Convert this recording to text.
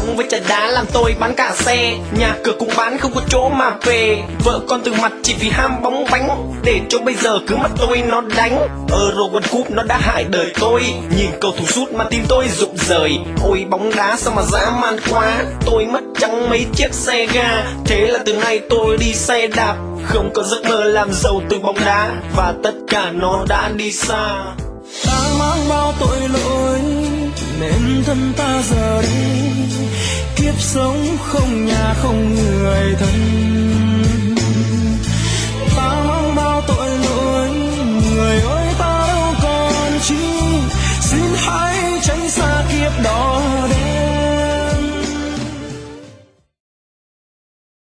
bóng với trái đá làm tôi bán cả xe. Nhà cửa cũng bán không có chỗ mà về. Vợ con từ mặt chỉ vì ham bóng bánh, để cho bây giờ cứ mặt tôi nó đánh. Euro World Cup nó đã hại đời tôi, nhìn cầu thủ sút mà tim tôi rụng rời. Ôi bóng đá sao mà dã man quá, tôi mất trắng mấy chiếc xe ga. Thế là từ nay tôi đi xe đạp, không có giấc mơ làm giàu từ bóng đá, và tất cả nó đã đi xa. Ta mang bao tội lỗi nên thân ta giờ đi, kiếp sống không nhà không người thân.